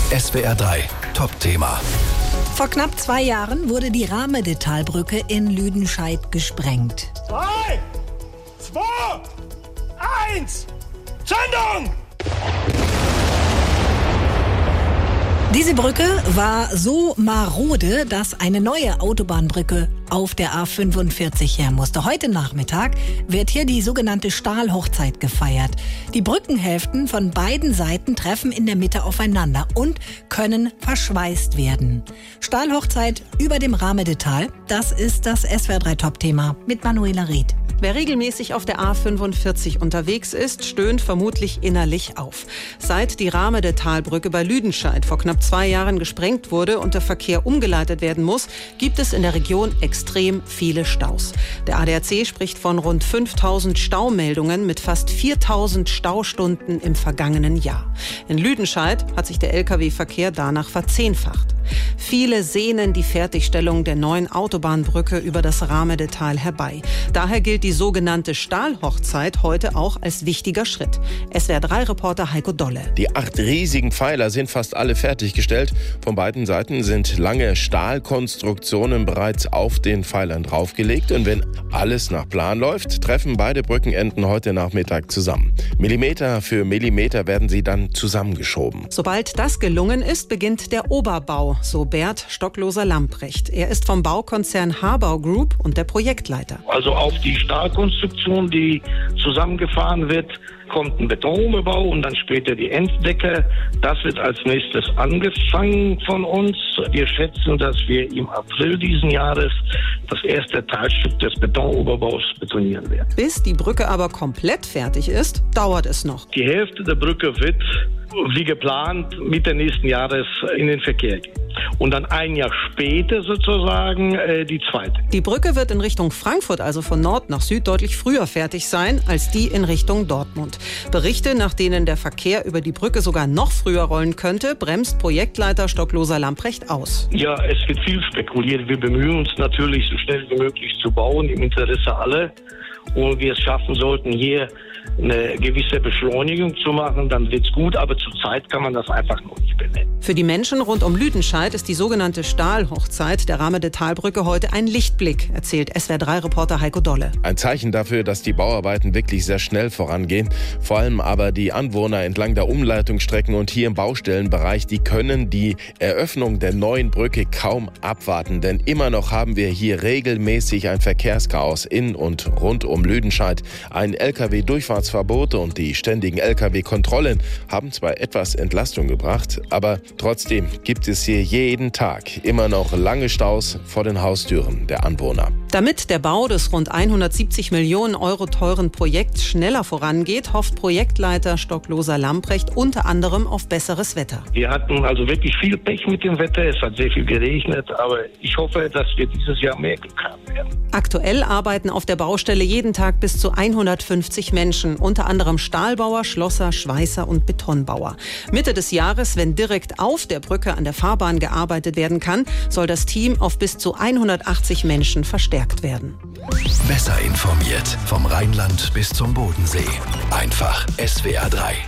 SWR 3 Top-Thema. Vor knapp 2 Jahren wurde die Rahmede-Talbrücke in Lüdenscheid gesprengt. 3, 2, 1, Zündung! Diese Brücke war so marode, dass eine neue Autobahnbrücke auf der A45 her musste. Heute Nachmittag wird hier die sogenannte Stahlhochzeit gefeiert. Die Brückenhälften von beiden Seiten treffen in der Mitte aufeinander und können verschweißt werden. Stahlhochzeit über dem Rahmede-Tal, das ist das SWR 3 Top-Thema mit Manuela Ried. Wer regelmäßig auf der A45 unterwegs ist, stöhnt vermutlich innerlich auf. Seit die Rahmede-Talbrücke bei Lüdenscheid vor knapp 2 Jahren gesprengt wurde und der Verkehr umgeleitet werden muss, gibt es in der Region extrem viele Staus. Der ADAC spricht von rund 5.000 Staumeldungen mit fast 4.000 Staustunden im vergangenen Jahr. In Lüdenscheid hat sich der Lkw-Verkehr danach verzehnfacht. Viele sehnen die Fertigstellung der neuen Autobahnbrücke über das Rahmede-Tal herbei. Daher gilt die sogenannte Stahlhochzeit heute auch als wichtiger Schritt. SWR3-Reporter Heiko Dolle. Die 8 riesigen Pfeiler sind fast alle fertiggestellt. Von beiden Seiten sind lange Stahlkonstruktionen bereits auf den Pfeilern draufgelegt. Und wenn alles nach Plan läuft, treffen beide Brückenenden heute Nachmittag zusammen. Millimeter für Millimeter werden sie dann zusammengeschoben. Sobald das gelungen ist, beginnt der Oberbau, so Bert Stockloser-Lamprecht. Er ist vom Baukonzern Habau Group und der Projektleiter. Also auf die Stahlkonstruktion, die zusammengefahren wird, kommt ein Betonoberbau und dann später die Enddecke. Das wird als nächstes angefangen von uns. Wir schätzen, dass wir im April diesen Jahres das erste Teilstück des Betonoberbaus betonieren werden. Bis die Brücke aber komplett fertig ist, dauert es noch. Die Hälfte der Brücke wird, wie geplant, Mitte nächsten Jahres in den Verkehr gehen. Und dann ein Jahr später sozusagen die zweite. Die Brücke wird in Richtung Frankfurt, also von Nord nach Süd, deutlich früher fertig sein als die in Richtung Dortmund. Berichte, nach denen der Verkehr über die Brücke sogar noch früher rollen könnte, bremst Projektleiter Stockloser-Lamprecht aus. Ja, es wird viel spekuliert. Wir bemühen uns natürlich, so schnell wie möglich zu bauen, im Interesse aller. Und wir es schaffen sollten, hier eine gewisse Beschleunigung zu machen, dann wird's gut, aber zurzeit kann man das einfach noch nicht benennen. Für die Menschen rund um Lüdenscheid ist die sogenannte Stahlhochzeit der Rahmede-Talbrücke heute ein Lichtblick, erzählt SWR3-Reporter Heiko Dolle. Ein Zeichen dafür, dass die Bauarbeiten wirklich sehr schnell vorangehen. Vor allem aber die Anwohner entlang der Umleitungsstrecken und hier im Baustellenbereich, die können die Eröffnung der neuen Brücke kaum abwarten. Denn immer noch haben wir hier regelmäßig ein Verkehrschaos in und rund um Lüdenscheid. Ein Lkw-Durchfahrtsverbot und die ständigen Lkw-Kontrollen haben zwar etwas Entlastung gebracht, aber trotzdem gibt es hier jeden Tag immer noch lange Staus vor den Haustüren der Anwohner. Damit der Bau des rund 170 Millionen Euro teuren Projekts schneller vorangeht, hofft Projektleiter Stockloser-Lamprecht unter anderem auf besseres Wetter. Wir hatten also wirklich viel Pech mit dem Wetter. Es hat sehr viel geregnet, aber ich hoffe, dass wir dieses Jahr mehr Glück haben werden. Aktuell arbeiten auf der Baustelle jeden Tag bis zu 150 Menschen, unter anderem Stahlbauer, Schlosser, Schweißer und Betonbauer. Mitte des Jahres, wenn direkt auf der Brücke an der Fahrbahn gearbeitet werden kann, soll das Team auf bis zu 180 Menschen verstärkt werden. Besser informiert vom Rheinland bis zum Bodensee. Einfach SWR 3.